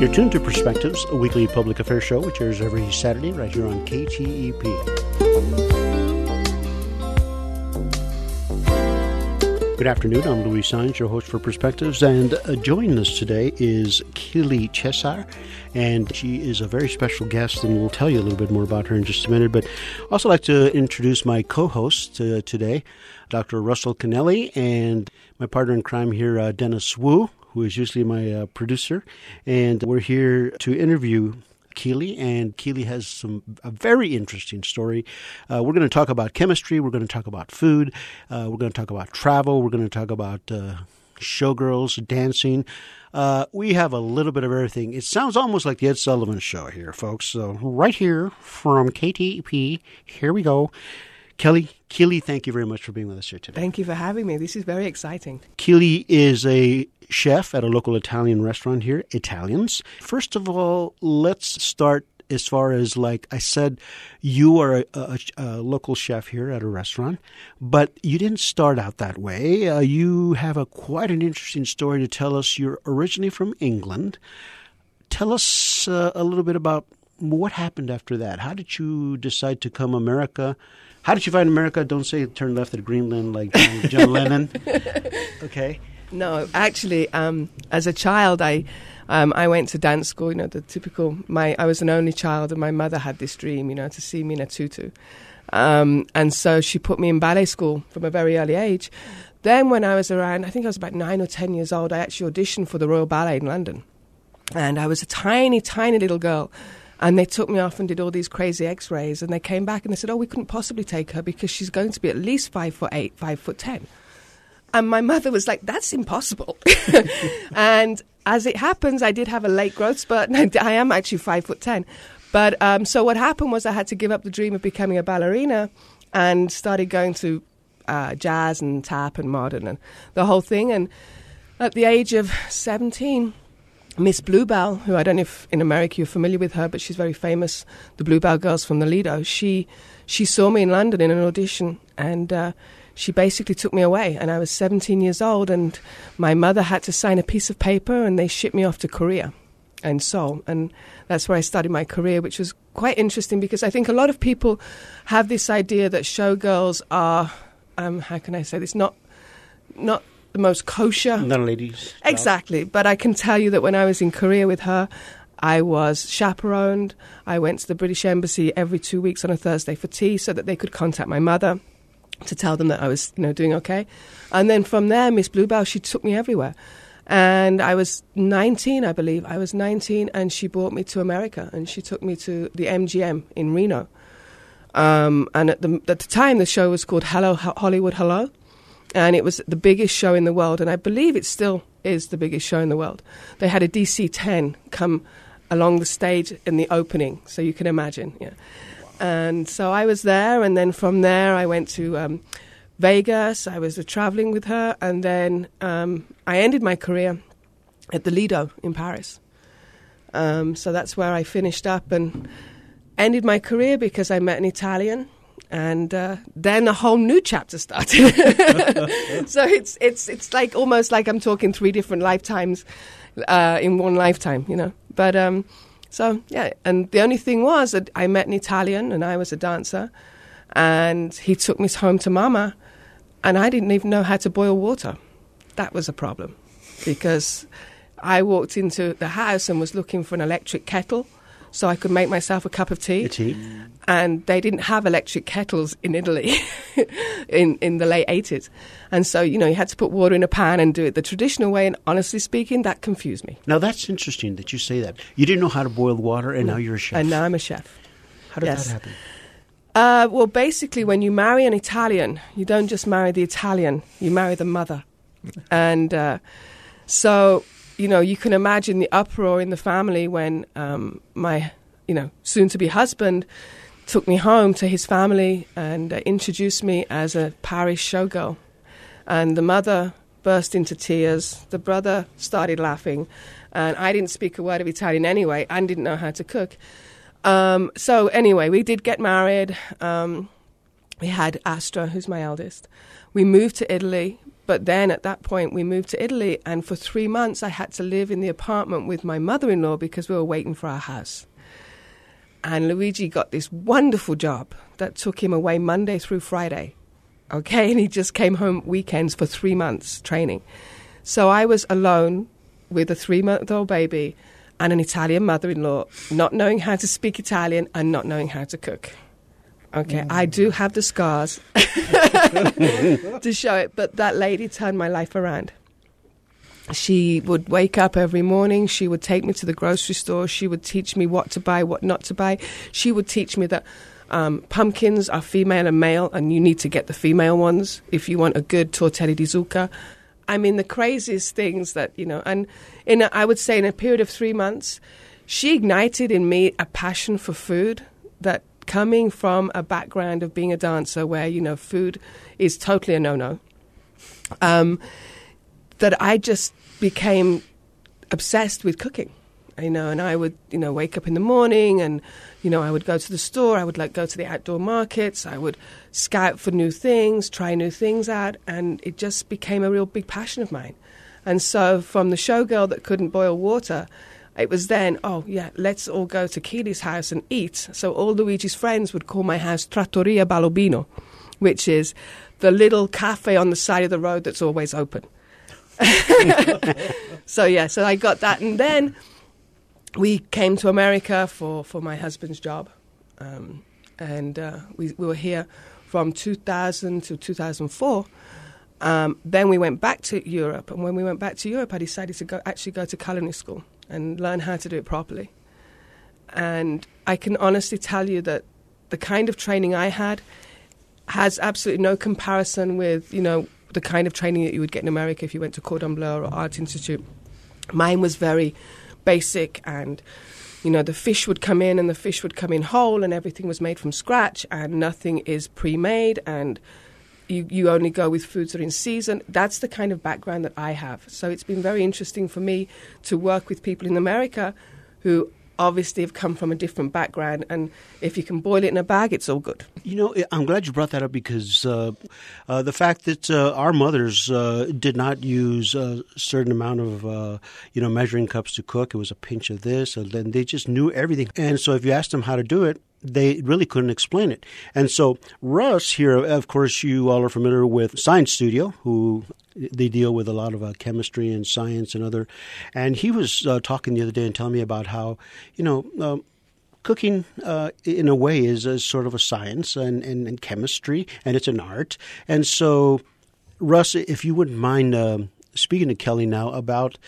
You're tuned to Perspectives, a weekly public affairs show which airs every Saturday right here on KTEP. Good afternoon. I'm Louis Saenz, your host for Perspectives, and joining us today is Keely Chesar, and she is a very special guest, and we'll tell you a little bit more about her in just a minute. But I'd also like to introduce my co-host today, Dr. Russell Kennelly, and my partner in crime here, Dennis Wu, who is usually my producer, and we're here to interview Keely, and Keely has a very interesting story. We're going to talk about chemistry, we're going to talk about food, we're going to talk about travel, we're going to talk about showgirls, dancing. We have a little bit of everything. It sounds almost like the Ed Sullivan Show here, folks. So right here from KTEP, here we go. Keely, thank you very much for being with us here today. Thank you for having me. This is very exciting. Keely is a chef at a local Italian restaurant here, Italians. First of all, let's start as far as, like I said, you are a local chef here at a restaurant, but you didn't start out that way. You have quite an interesting story to tell us. You're originally from England. Tell us a little bit about what happened after that. How did you decide to come America? How did you find America? Don't say turn left at Greenland like John Lennon. Okay. No, actually, as a child, I went to dance school. You know, the typical. I was an only child, and my mother had this dream, to see me in a tutu, and so she put me in ballet school from a very early age. Then, when I was around, I think I was about 9 or 10 years old, I actually auditioned for the Royal Ballet in London, and I was a tiny, tiny little girl. And they took me off and did all these crazy X-rays. And they came back and they said, we couldn't possibly take her because she's going to be at least 5'8", 5'10". And my mother was like, that's impossible. And as it happens, I did have a late growth spurt. And I am actually 5'10". But so what happened was I had to give up the dream of becoming a ballerina and started going to jazz and tap and modern and the whole thing. And at the age of 17... Miss Bluebell, who I don't know if in America you're familiar with her, but she's very famous, the Bluebell Girls from the Lido. She saw me in London in an audition, and she basically took me away. And I was 17 years old, and my mother had to sign a piece of paper, and they shipped me off to Korea and Seoul. And that's where I started my career, which was quite interesting because I think a lot of people have this idea that showgirls are, how can I say this, not the most kosher. Not ladies. Exactly. But I can tell you that when I was in Korea with her, I was chaperoned. I went to the British Embassy every 2 weeks on a Thursday for tea so that they could contact my mother to tell them that I was, doing okay. And then from there, Miss Bluebell, she took me everywhere. And I was 19, I believe. I was 19, and she brought me to America, and she took me to the MGM in Reno. And at the time, the show was called Hello, Hollywood, Hello. And it was the biggest show in the world, and I believe it still is the biggest show in the world. They had a DC-10 come along the stage in the opening, so you can imagine. Yeah. And so I was there, and then from there I went to Vegas. I was traveling with her, and then I ended my career at the Lido in Paris. So that's where I finished up and ended my career because I met an Italian. And then a whole new chapter started. So it's like almost like I'm talking 3 different lifetimes in one lifetime, But so yeah, and the only thing was that I met an Italian, and I was a dancer, and he took me home to Mama, and I didn't even know how to boil water. That was a problem because I walked into the house and was looking for an electric kettle so I could make myself a cup of tea. And they didn't have electric kettles in Italy in the late 80s. And so, you had to put water in a pan and do it the traditional way. And honestly speaking, that confused me. Now, that's interesting that you say that. You didn't know how to boil water, and now you're a chef. And now I'm a chef. How did that happen? Well, basically, when you marry an Italian, you don't just marry the Italian, you marry the mother. And so... you can imagine the uproar in the family when my, soon-to-be husband took me home to his family and introduced me as a Paris showgirl. And the mother burst into tears. The brother started laughing. And I didn't speak a word of Italian anyway and didn't know how to cook. So anyway, we did get married. We had Astra, who's my eldest. We moved to Italy. But then at that point, we moved to Italy, and for 3 months, I had to live in the apartment with my mother-in-law because we were waiting for our house. And Luigi got this wonderful job that took him away Monday through Friday, okay? And he just came home weekends for 3 months training. So I was alone with a 3-month-old baby and an Italian mother-in-law, not knowing how to speak Italian and not knowing how to cook. Okay, I do have the scars to show it, but that lady turned my life around. She would wake up every morning. She would take me to the grocery store. She would teach me what to buy, what not to buy. She would teach me that pumpkins are female and male, and you need to get the female ones if you want a good tortelli di zucca. I mean, the craziest things that, and I would say in a period of 3 months, she ignited in me a passion for food that, coming from a background of being a dancer where, food is totally a no-no, that I just became obsessed with cooking, and I would, wake up in the morning and, I would go to the store, I would go to the outdoor markets, I would scout for new things, try new things out, and it just became a real big passion of mine. And so from the showgirl that couldn't boil water, it was then, let's all go to Keely's house and eat. So all Luigi's friends would call my house Trattoria Balobino, which is the little cafe on the side of the road that's always open. So I got that. And then we came to America for my husband's job. We were here from 2000 to 2004. Then we went back to Europe. And when we went back to Europe, I decided to go to culinary school and learn how to do it properly. And I can honestly tell you that the kind of training I had has absolutely no comparison with, the kind of training that you would get in America if you went to Cordon Bleu or Art Institute. Mine was very basic, and, the fish would come in and the fish would come in whole, and everything was made from scratch, and nothing is pre-made, and you only go with foods that are in season. That's the kind of background that I have. So it's been very interesting for me to work with people in America who obviously have come from a different background, and if you can boil it in a bag, it's all good. I'm glad you brought that up because the fact that our mothers did not use a certain amount of, measuring cups to cook. It was a pinch of this, and then they just knew everything. And so if you asked them how to do it, they really couldn't explain it. And so Russ here, of course, you all are familiar with Science Studio, who they deal with a lot of chemistry and science and other. And he was talking the other day and telling me about how, cooking in a way is sort of a science and chemistry, and it's an art. And so, Russ, if you wouldn't mind speaking to Kelly now about,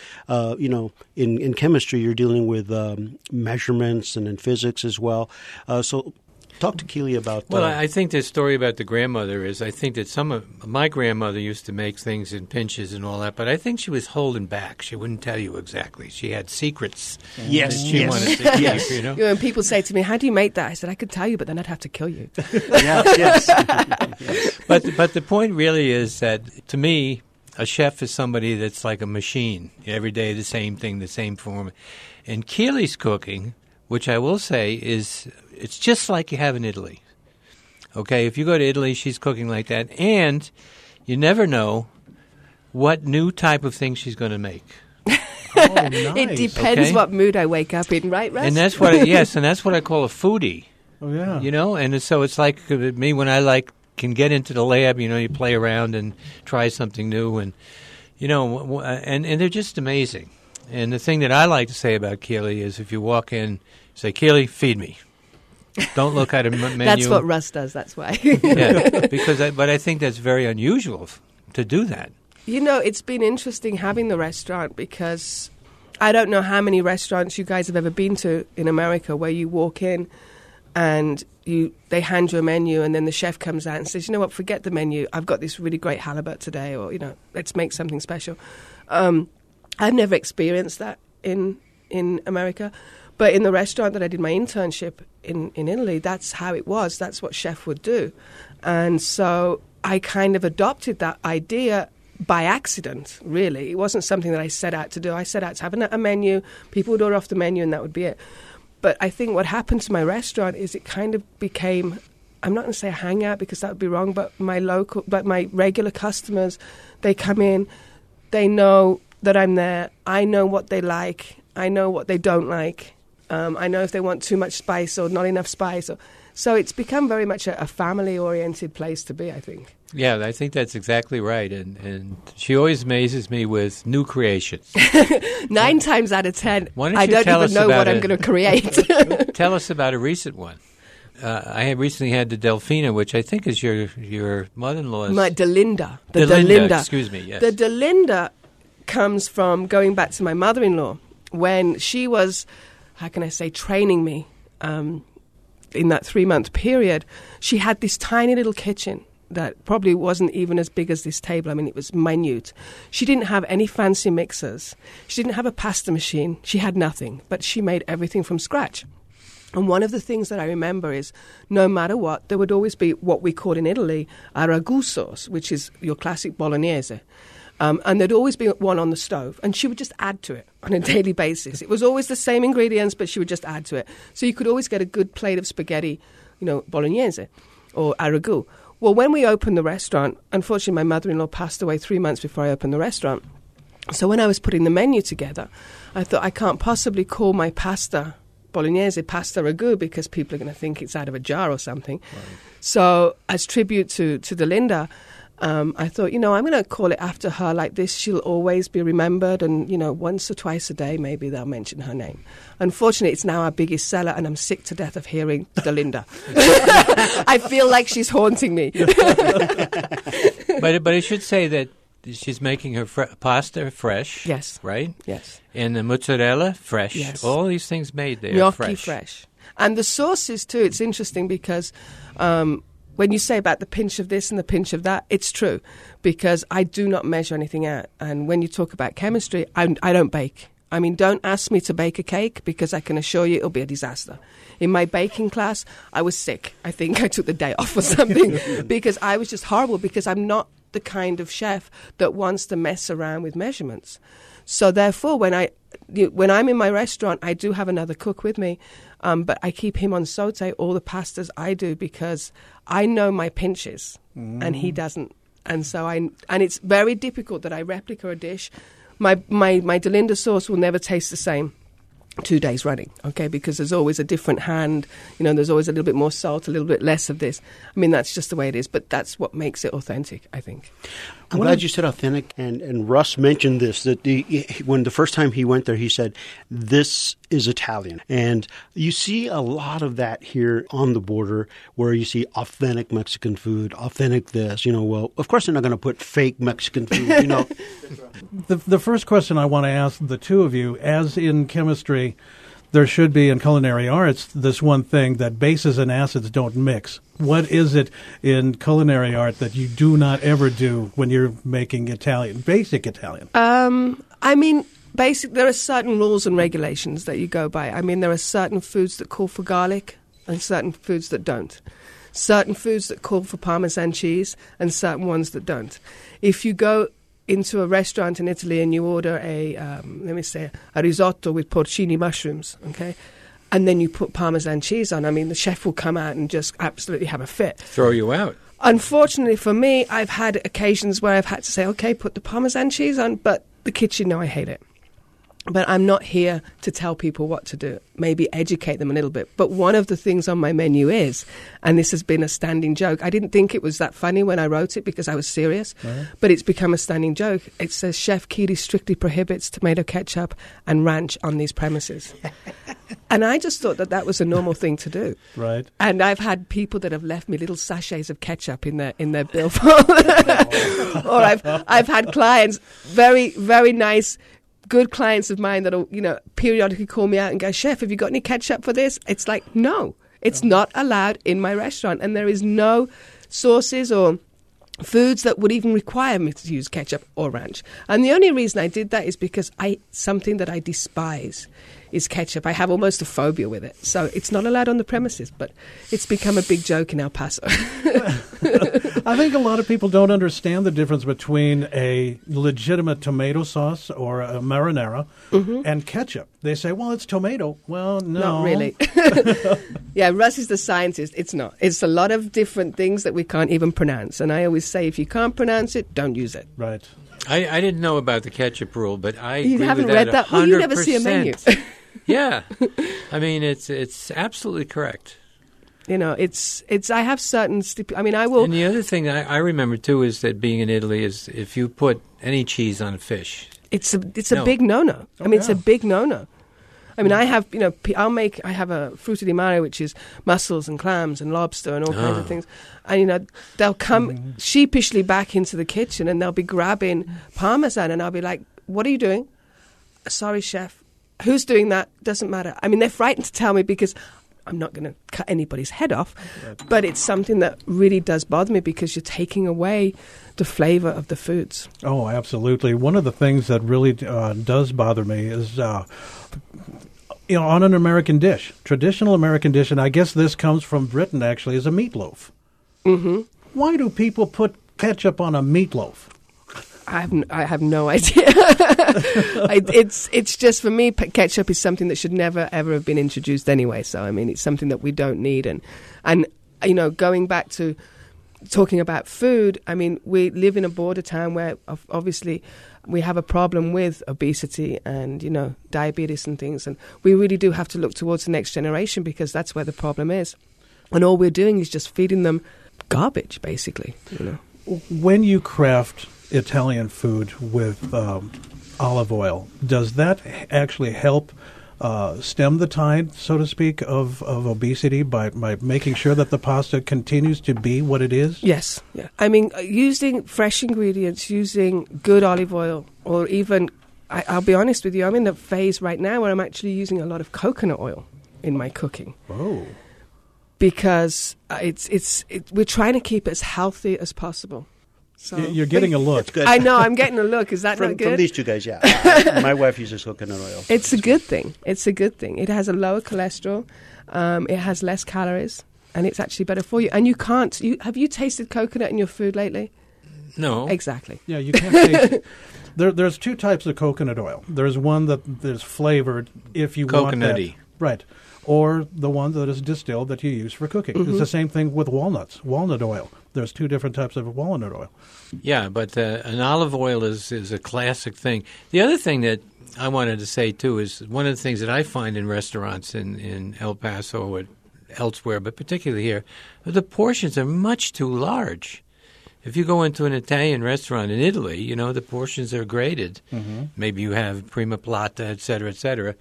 in chemistry, you're dealing with measurements and in physics as well. So talk to Keely about that. Well, I think the story about the grandmother is I think that my grandmother used to make things in pinches and all that, but I think she was holding back. She wouldn't tell you exactly. She had secrets. Yes. She wanted to keep, yes. When people say to me, how do you make that? I said, I could tell you, but then I'd have to kill you. Yes. But the point really is that, to me, a chef is somebody that's like a machine. Every day the same thing, the same form. And Keely's cooking, which I will say it's just like you have in Italy. Okay, if you go to Italy, she's cooking like that. And you never know what new type of thing she's going to make. Oh, nice. It depends what mood I wake up in, right, Russ? And that's what and that's what I call a foodie. Oh, yeah. And so it's like me when I can get into the lab, you play around and try something new, and and they're just amazing. And the thing that I like to say about Keely is if you walk in, say, Keely, feed me. Don't look at a menu. That's what Russ does, that's why. Yeah, but I think that's very unusual to do that. It's been interesting having the restaurant because I don't know how many restaurants you guys have ever been to in America where you walk in and they hand you a menu, and then the chef comes out and says, you know what, forget the menu. I've got this really great halibut today, or, let's make something special. I've never experienced that in America. But in the restaurant that I did my internship in Italy, that's how it was. That's what chef would do. And so I kind of adopted that idea by accident, really. It wasn't something that I set out to do. I set out to have a menu. People would order off the menu, and that would be it. But I think what happened to my restaurant is it kind of became I'm not going to say a hangout because that would be wrong, but my regular customers, they come in, they know that I'm there. I know what they like. I know what they don't like. I know if they want too much spice or not enough spice. So it's become very much a family-oriented place to be, I think. Yeah, I think that's exactly right. And she always amazes me with new creations. 9 times out of 10, I don't even know what I'm going to create. Tell us about a recent one. I had recently had the Delfina, which I think is your mother-in-law's. My Delinda. The Delinda, excuse me, yes. The Delinda comes from going back to my mother-in-law when she was, how can I say, training me in that 3-month period. She had this tiny little kitchen that probably wasn't even as big as this table. I mean, it was minute. She didn't have any fancy mixers. She didn't have a pasta machine. She had nothing, but she made everything from scratch. And one of the things that I remember is, no matter what, there would always be what we call in Italy a ragu sauce, which is your classic bolognese. And there'd always be one on the stove, and she would just add to it on a daily basis. It was always the same ingredients, but she would just add to it. So you could always get a good plate of spaghetti, bolognese or a ragu. Well, when we opened the restaurant, unfortunately my mother-in-law passed away 3 months before I opened the restaurant. So when I was putting the menu together, I thought I can't possibly call my pasta bolognese pasta ragu because people are going to think it's out of a jar or something. Right. So as tribute to Delinda, I thought, I'm going to call it after her like this. She'll always be remembered, and, once or twice a day maybe they'll mention her name. Unfortunately, it's now our biggest seller, and I'm sick to death of hearing Delinda. I feel like she's haunting me. But I should say that she's making her pasta fresh. Yes. Right? Yes. And the mozzarella fresh. Yes. All these things made there Gnocchi fresh. And the sauces too, it's interesting because when you say about the pinch of this and the pinch of that, it's true because I do not measure anything out. And when you talk about chemistry, I don't bake. I mean, don't ask me to bake a cake because I can assure you it'll be a disaster. In my baking class, I was sick. I think I took the day off or something because I was just horrible because I'm not the kind of chef that wants to mess around with measurements. So therefore, when I'm in my restaurant, I do have another cook with me, but I keep him on saute all the pastas I do because I know my pinches and he doesn't. And so and it's very difficult that I replicate a dish. My Delinda sauce will never taste the same 2 days running, okay, because there's always a different hand, there's always a little bit more salt, a little bit less of this. I mean, that's just the way it is, but that's what makes it authentic, I think. I'm glad you said authentic, and Russ mentioned this, that when the first time he went there, he said, this is Italian. And you see a lot of that here on the border where you see authentic Mexican food, authentic this, well, of course they're not going to put fake Mexican food, The first question I want to ask the two of you, as in chemistry, there should be in culinary arts this one thing that bases and acids don't mix. What is it in culinary art that you do not ever do when you're making Italian, basic Italian? I mean, there are certain rules and regulations that you go by. I mean, there are certain foods that call for garlic and certain foods that don't. Certain foods that call for Parmesan cheese and certain ones that don't. If you go into a restaurant in Italy and you order a risotto with porcini mushrooms, okay, and then you put Parmesan cheese on, I mean, the chef will come out and just absolutely have a fit. Throw you out. Unfortunately for me, I've had occasions where I've had to say, okay, put the Parmesan cheese on, but the kitchen know I hate it. But I'm not here to tell people what to do, maybe educate them a little bit. But one of the things on my menu is, and this has been a standing joke, I didn't think it was that funny when I wrote it because I was serious, but it's become a standing joke. It says, Chef Keely strictly prohibits tomato ketchup and ranch on these premises. And I just thought that was a normal thing to do. Right. And I've had people that have left me little sachets of ketchup in their bill. Or I've had clients, very, very nice, good clients of mine that'll, periodically call me out and go, Chef, have you got any ketchup for this? It's like, no, it's not allowed in my restaurant. And there is no sauces or foods that would even require me to use ketchup or ranch. And the only reason I did that is because something that I despise is ketchup. I have almost a phobia with it. So it's not allowed on the premises, but it's become a big joke in El Paso. I think a lot of people don't understand the difference between a legitimate tomato sauce or a marinara and ketchup. They say, well, it's tomato. Well, no. Not really. Yeah, Russ is the scientist. It's not. It's a lot of different things that we can't even pronounce. And I always say, if you can't pronounce it, don't use it. Right. I didn't know about the ketchup rule, but I You agree haven't with read that that? Well, you never see a menu. 100%. Yeah. I mean, it's absolutely correct. You know, it's. I have certain. I will. And the other thing I remember too is that being in Italy is if you put any cheese on a fish, It's a big no-no. I mean, it's a big no-no. I mean, I have, I have a fruta di mare, which is mussels and clams and lobster and all kinds of things. And, they'll come sheepishly back into the kitchen and they'll be grabbing Parmesan and I'll be like, what are you doing? Sorry, chef. Who's doing that? Doesn't matter. I mean, they're frightened to tell me because I'm not going to cut anybody's head off. But it's something that really does bother me because you're taking away the flavor of the foods. Oh, absolutely. One of the things that really does bother me is, on an American dish, traditional American dish, and I guess this comes from Britain actually, is a meatloaf. Mm-hmm. Why do people put ketchup on a meatloaf? I have no idea. It's just, for me, ketchup is something that should never, ever have been introduced anyway. So, I mean, it's something that we don't need. And going back to talking about food, I mean, we live in a border town where obviously we have a problem with obesity and, diabetes and things. And we really do have to look towards the next generation because that's where the problem is. And all we're doing is just feeding them garbage, basically. When you craft Italian food with olive oil, does that actually help stem the tide, so to speak, of obesity by making sure that the pasta continues to be what it is? Yes. Yeah. I mean, using fresh ingredients, using good olive oil, or even, I'll be honest with you, I'm in the phase right now where I'm actually using a lot of coconut oil in my cooking. Oh. Because we're trying to keep it as healthy as possible. So, you're getting a look. Good. I know, I'm getting a look. Is that not good? From these two guys, yeah. My wife uses coconut oil. It's a good thing. It's a good thing. It has a lower cholesterol. It has less calories. And it's actually better for you. And you can't... have you tasted coconut in your food lately? No. Exactly. Yeah, you can't taste it. There's two types of coconut oil. There's one that is flavored if you want that. Coconutty. Right. Or the one that is distilled that you use for cooking. Mm-hmm. It's the same thing with walnuts, walnut oil. There's two different types of walnut oil. Yeah, but an olive oil is a classic thing. The other thing that I wanted to say, too, is one of the things that I find in restaurants in El Paso or elsewhere, but particularly here, the portions are much too large. If you go into an Italian restaurant in Italy, the portions are graded. Mm-hmm. Maybe you have prima plata, et cetera, et cetera.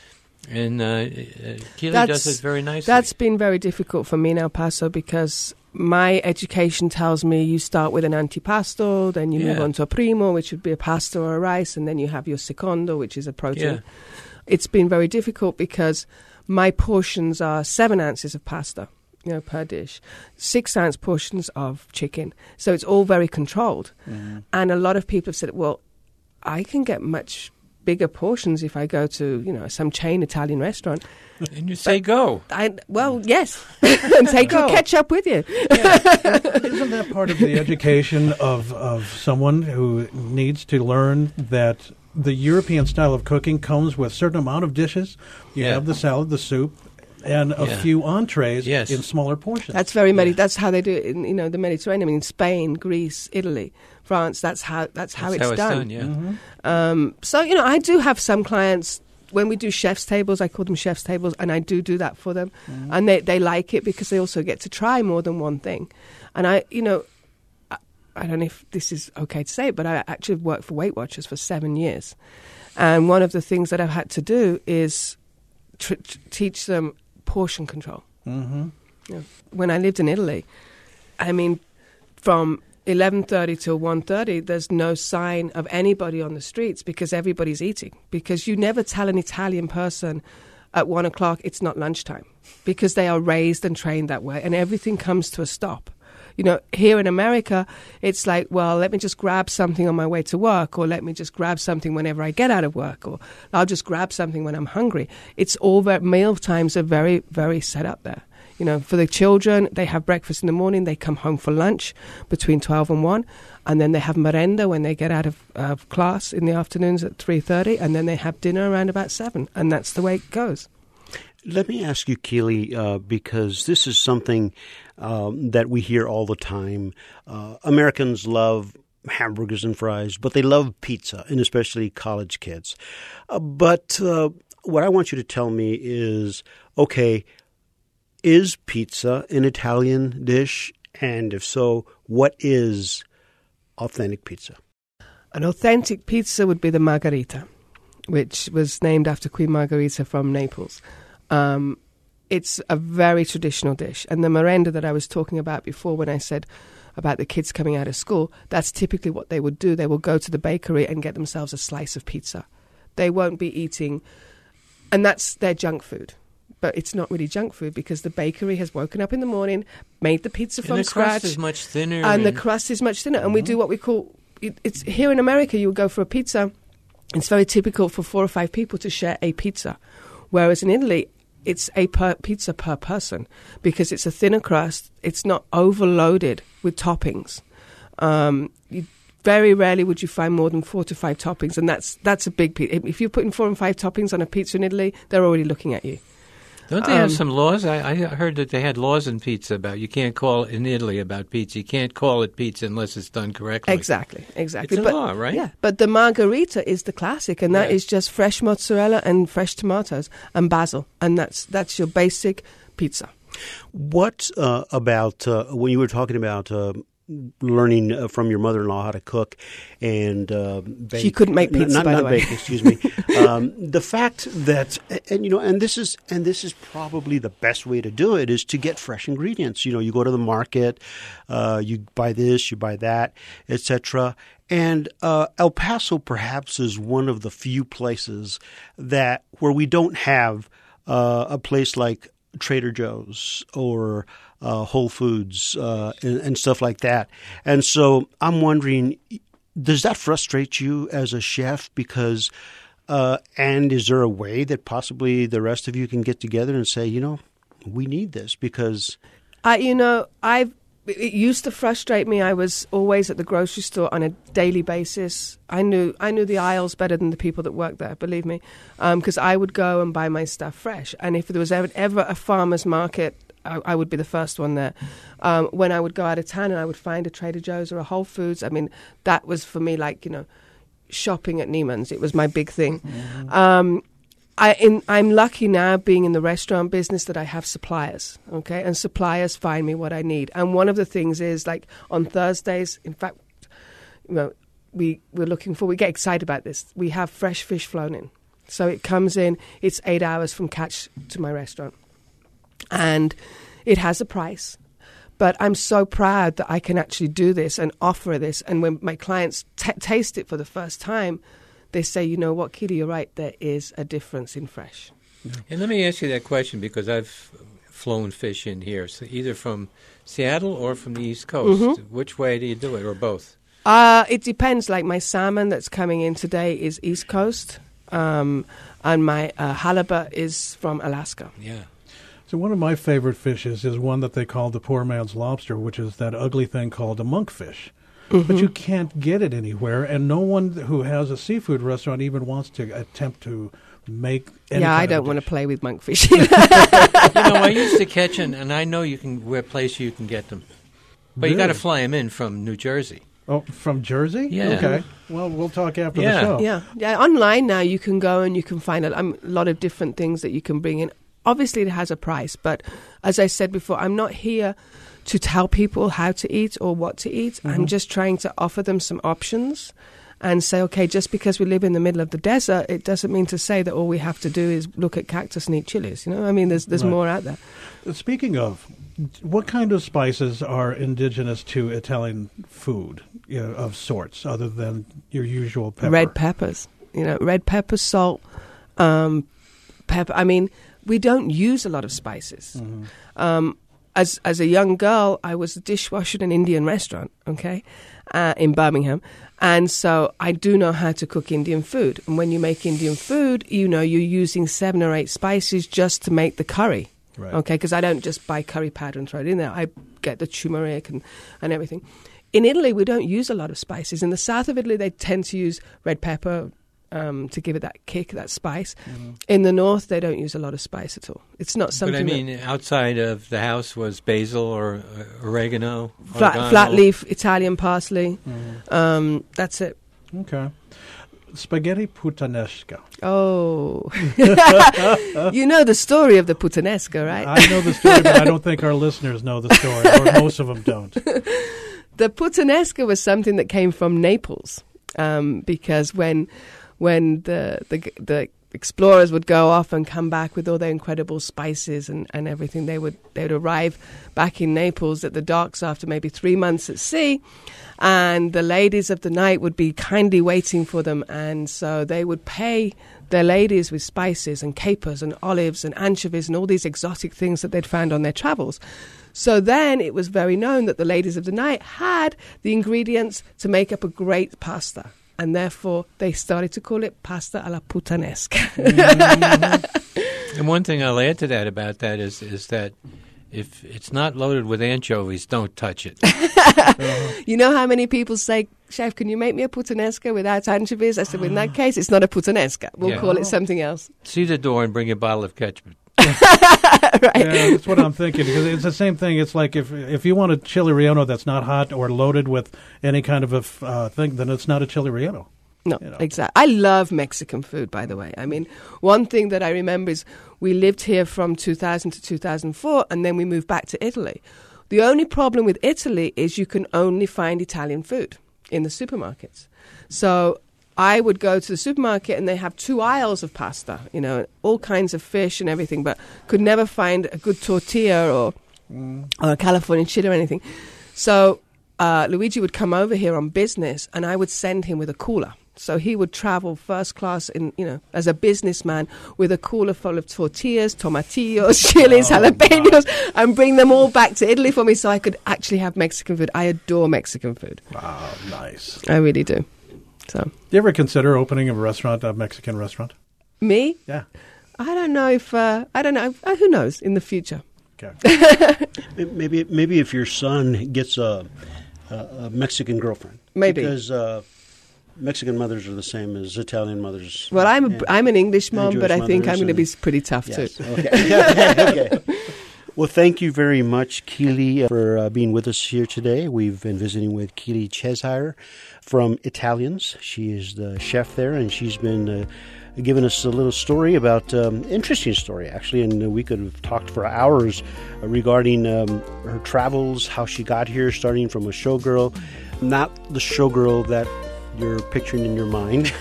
And Keely does it very nicely. That's been very difficult for me in El Paso because my education tells me you start with an antipasto, then you move on to a primo, which would be a pasta or a rice, and then you have your secondo, which is a protein. Yeah. It's been very difficult because my portions are 7 ounces of pasta, per dish, 6-ounce portions of chicken. So it's all very controlled. Mm-hmm. And a lot of people have said, well, I can get much bigger portions if I go to, some chain Italian restaurant. And you say go. Yes. And take your ketchup with you. Yeah. Isn't that part of the education of someone who needs to learn that the European style of cooking comes with a certain amount of dishes? You have the salad, the soup, and a few entrees in smaller portions. That's very That's how they do it in the Mediterranean. I mean, Spain, Greece, Italy, France. That's how it's done. Yeah. Mm-hmm. So I do have some clients when we do chef's tables. I call them chef's tables, and I do that for them, and they like it because they also get to try more than one thing. And I don't know if this is okay to say, but I actually worked for Weight Watchers for 7 years, and one of the things that I've had to do is teach them portion control. Mm-hmm. When I lived in Italy, I mean, from 11:30 till 1:30, there's no sign of anybody on the streets because everybody's eating. Because you never tell an Italian person at 1 o'clock it's not lunchtime because they are raised and trained that way, and everything comes to a stop. Here in America, it's like, well, let me just grab something on my way to work, or let me just grab something whenever I get out of work, or I'll just grab something when I'm hungry. It's all meal times are very, very set up there. For the children, they have breakfast in the morning, they come home for lunch between 12 and 1, and then they have merenda when they get out of class in the afternoons at 3:30, and then they have dinner around about 7, and that's the way it goes. Let me ask you, Keely, because this is something that we hear all the time. Americans love hamburgers and fries, but they love pizza, and especially college kids. But what I want you to tell me is, okay, is pizza an Italian dish? And if so, what is authentic pizza? An authentic pizza would be the margherita, which was named after Queen Margherita from Naples. It's a very traditional dish. And the merenda that I was talking about before when I said about the kids coming out of school, that's typically what they would do. They will go to the bakery and get themselves a slice of pizza. They won't be eating, and that's their junk food. But it's not really junk food because the bakery has woken up in the morning, made the pizza from scratch. And the crust is much thinner. And the crust is much thinner. And we do what we call, it's here in America, you would go for a pizza. It's very typical for 4 or 5 people to share a pizza. Whereas in Italy, it's a pizza per person because it's a thinner crust. It's not overloaded with toppings. Very rarely would you find more than 4 to 5 toppings. And that's a big pizza. If you're putting 4 and 5 toppings on a pizza in Italy, they're already looking at you. Don't they have some laws? I heard that they had laws in pizza about you can't call in Italy about pizza. You can't call it pizza unless it's done correctly. Exactly. It's a law, right? Yeah, but the margherita is the classic, and that is just fresh mozzarella and fresh tomatoes and basil, and that's your basic pizza. What about when you were talking about learning from your mother-in-law how to cook and bake? She couldn't make pizza, by the way. Not bake, excuse me. The fact that, and this is probably the best way to do it, is to get fresh ingredients. You go to the market, you buy this, you buy that, etc. And El Paso perhaps is one of the few places where we don't have a place like Trader Joe's or Whole Foods and stuff like that. And so I'm wondering, does that frustrate you as a chef? Because and is there a way that possibly the rest of you can get together and say, we need this? Because it used to frustrate me. I was always at the grocery store on a daily basis. I knew the aisles better than the people that worked there, believe me, because I would go and buy my stuff fresh. And if there was ever a farmer's market, I would be the first one there. When I would go out of town and I would find a Trader Joe's or a Whole Foods, that was for me like, shopping at Neiman's. It was my big thing. Mm-hmm. I'm lucky now being in the restaurant business that I have suppliers, okay? And suppliers find me what I need. And one of the things is, like, on Thursdays, in fact, we get excited about this. We have fresh fish flown in. So it comes in, it's 8 hours from catch to my restaurant. And it has a price. But I'm so proud that I can actually do this and offer this. And when my clients taste it for the first time, they say, you know what, Keely, you're right, there is a difference in fresh. Yeah. And let me ask you that question because I've flown fish in here, so either from Seattle or from the East Coast. Mm-hmm. Which way do you do it, or both? It depends. Like my salmon that's coming in today is East Coast, and my halibut is from Alaska. Yeah. So one of my favorite fishes is one that they call the poor man's lobster, which is that ugly thing called a monkfish. Mm-hmm. But you can't get it anywhere, and no one who has a seafood restaurant even wants to attempt to make any I kind don't of want to dish. play with monkfish. I used to catch them, and I know where place you can get them. But Really? You got to fly them in from New Jersey. Oh, from Jersey? Yeah. Okay. Well, we'll talk after the show. Yeah. Online now you can go and you can find a lot of different things that you can bring in. Obviously, it has a price, but as I said before, I'm not here to tell people how to eat or what to eat. Mm-hmm. I'm just trying to offer them some options and say, okay, just because we live in the middle of the desert, it doesn't mean to say that all we have to do is look at cactus and eat chilies. There's Right. more out there. Speaking of, what kind of spices are indigenous to Italian food, of sorts, other than your usual pepper? Red peppers. Red pepper, salt, pepper. We don't use a lot of spices. Mm-hmm. as a young girl, I was a dishwasher in an Indian restaurant, okay, in Birmingham. And so I do know how to cook Indian food. And when you make Indian food, you're using 7 or 8 spices just to make the curry. Right. Okay, because I don't just buy curry powder and throw it in there. I get the turmeric and everything. In Italy, we don't use a lot of spices. In the south of Italy, they tend to use red pepper to give it that kick, that spice. Mm-hmm. In the north, they don't use a lot of spice at all. It's not something. But I mean, outside of the house was basil or oregano, flat leaf Italian parsley. Mm-hmm. That's it. Okay. Spaghetti puttanesca. Oh. You know the story of the puttanesca, right? I know the story, but I don't think our listeners know the story, or most of them don't. The puttanesca was something that came from Naples, because when the explorers would go off and come back with all their incredible spices and everything, they would arrive back in Naples at the docks after maybe 3 months at sea, and the ladies of the night would be kindly waiting for them, and so they would pay their ladies with spices and capers and olives and anchovies and all these exotic things that they'd found on their travels. So then it was very known that the ladies of the night had the ingredients to make up a great pasta. And therefore, they started to call it pasta alla puttanesca. Mm-hmm. And one thing I'll add to that about that is that if it's not loaded with anchovies, don't touch it. You know how many people say, Chef, can you make me a puttanesca without anchovies? I said, well, in that case, it's not a puttanesca. We'll call it something else. See the door and bring a bottle of ketchup. Right. Yeah, that's what I'm thinking, because it's the same thing. It's like if you want a chili relleno that's not hot or loaded with any kind of a thing, then it's not a chili relleno. No, exactly. I love Mexican food, by the way. I mean, one thing that I remember is we lived here from 2000 to 2004, and then we moved back to Italy. The only problem with Italy is you can only find Italian food in the supermarkets. So I would go to the supermarket and they have 2 aisles of pasta, all kinds of fish and everything, but could never find a good tortilla or a Californian chili or anything. So Luigi would come over here on business, and I would send him with a cooler. So he would travel first class as a businessman with a cooler full of tortillas, tomatillos, chilies, jalapenos, and bring them all back to Italy for me so I could actually have Mexican food. I adore Mexican food. Wow, nice. I really do. So, do you ever consider opening a Mexican restaurant? Me? Yeah. I don't know if, I don't know. Who knows in the future? Okay. Maybe if your son gets a Mexican girlfriend. Maybe. Because Mexican mothers are the same as Italian mothers. Well, I'm an English mom, but I think I'm going to be pretty tough too. Okay. Well, thank you very much, Keely, for being with us here today. We've been visiting with Keely Cesare from Italians. She is the chef there, and she's been giving us a little story about interesting story, actually, and we could have talked for hours regarding her travels, how she got here, starting from a showgirl, not the showgirl that you're picturing in your mind,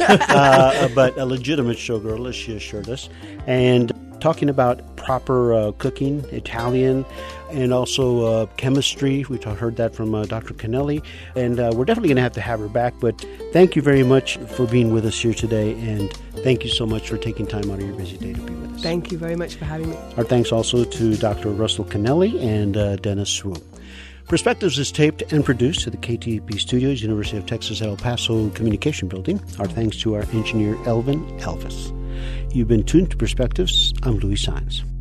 but a legitimate showgirl, as she assured us, and talking about proper cooking, Italian, and also chemistry. We heard that from Dr. Canelli, and we're definitely going to have her back, but thank you very much for being with us here today, and thank you so much for taking time out of your busy day to be with us. Thank you very much for having me. Our thanks also to Dr. Russell Canelli and Dennis Wu. Perspectives is taped and produced at the KTP Studios, University of Texas at El Paso Communication Building. Our thanks to our engineer, Elvin Elvis. You've been tuned to Perspectives. I'm Louis Saenz.